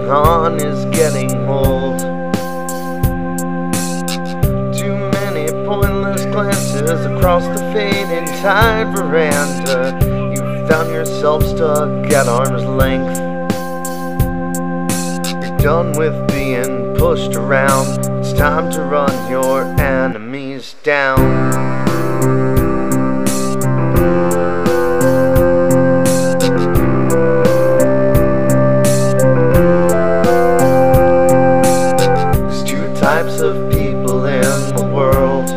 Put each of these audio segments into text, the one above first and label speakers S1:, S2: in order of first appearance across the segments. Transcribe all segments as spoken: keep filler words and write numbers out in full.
S1: holding on is getting old. Too many pointless glances across the fading tide veranda. You found yourself stuck at arm's length. You're done with being pushed around. It's time to run your enemies down. Types of people in the world.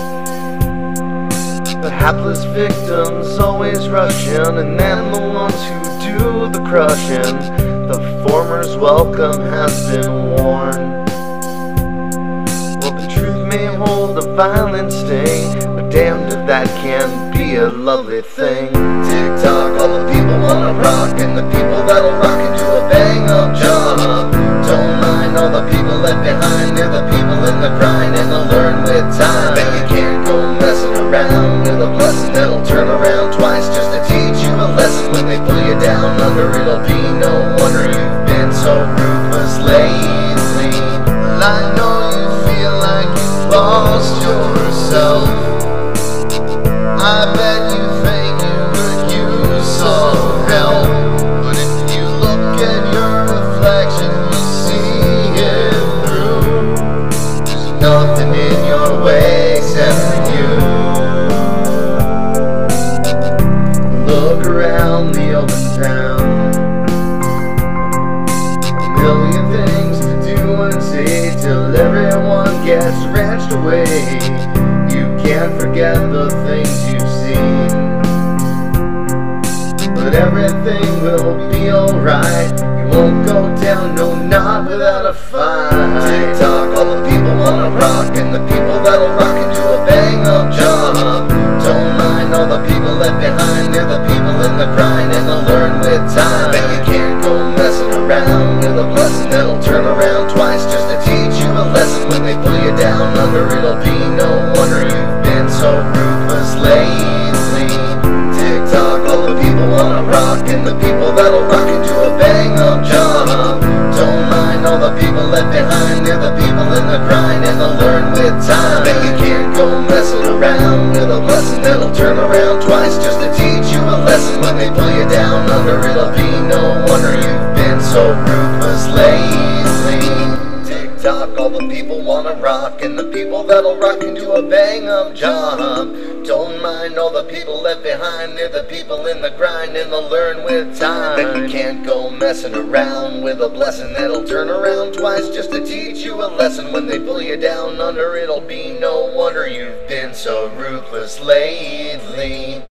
S1: The hapless victims always rushing, and then the ones who do the crushing. The former's welcome has been worn. Well, the truth may hold a violent sting, but damned if that can be a lovely thing. Tick-tock, all the people wanna rock, and the people that'll rock into a bang-up job. Don't mind all the people left behind. They're the people in the grind, and they'll learn with time. Bet you can't go messing around with a blessing that'll turn around twice just to teach you a lesson. When they pull you down under, it'll be no wonder you've been so ruthless lately. Well, I know you feel like you've lost yourself. I bet you think you could use some help. But if you look at your reflection, nothing in your way except for you. Look around the open town. A million things to do and say till everyone gets wrenched away. You can't forget the things you've seen, but everything will be alright. You won't go down, no, not without a fight. Tick-tock, all the people wanna rock, and the people that'll rock into a bang-up job. Don't mind all the people left behind. They're the people in the grind, and they'll learn with time. Bet you can't go messing around with a blessing that'll turn around twice just to teach you a lesson. When they pull you down under, it'll be no wonder you've been so ruthless lately. Tick-tock, all the people wanna rock, and the people that'll rock into a bang-up job. Don't mind all the people left behind. They're the people in the grind, and they'll learn with time. Bet you can't go messing around with a blessing that'll turn around twice just to teach you a lesson. When they pull you down under, it'll be no wonder you've been so ruthless lately. Tick-tock, all the people wanna rock, and the people that'll rock into a bang-up job. Don't mind all the people left behind. They're the people in the grind, and they'll learn with time. Bet you can't go messing around with a blessing that'll turn around twice just to teach you a lesson. When they pull you down under, it'll be no wonder you've been so ruthless lately.